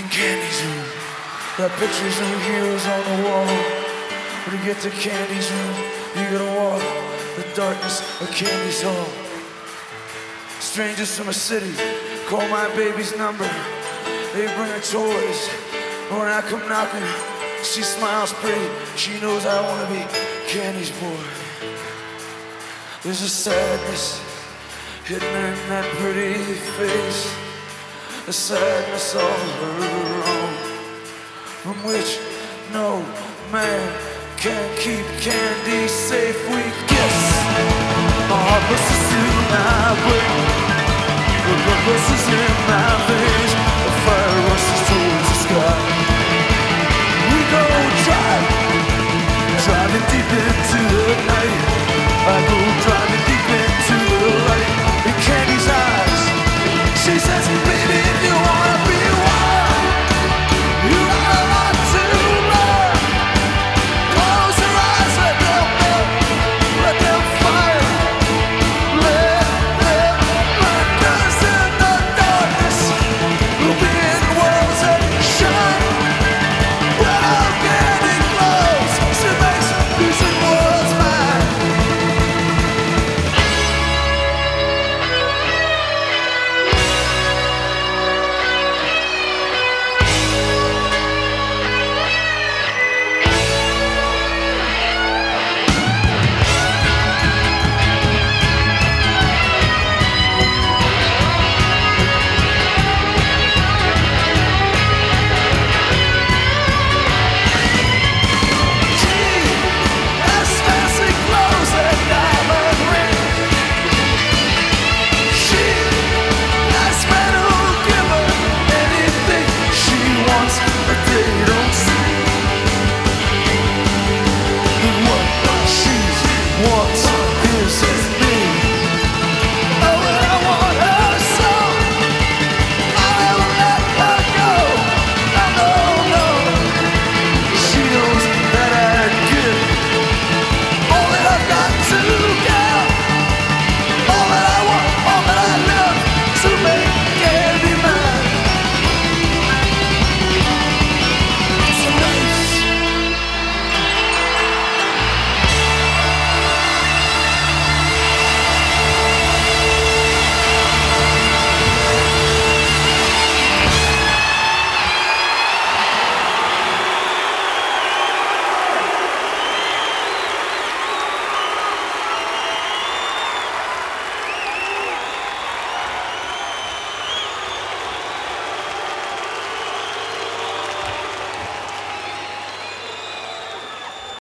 in Candy's room. Got pictures of heroes on the wall. When you get to Candy's room, you're gonna walk the darkness of Candy's hall. Strangers from a city call my baby's number. They bring her toys. When I come knocking, she smiles pretty. She knows I wanna be Candy's boy. There's a sadness hidden in that pretty face, a sadness all around, from which no man can keep Candy safe. We kiss, my heart rushes through my brain, the blood rushes in my veins, the fire rushes towards the sky. We go driving deep into the night. I go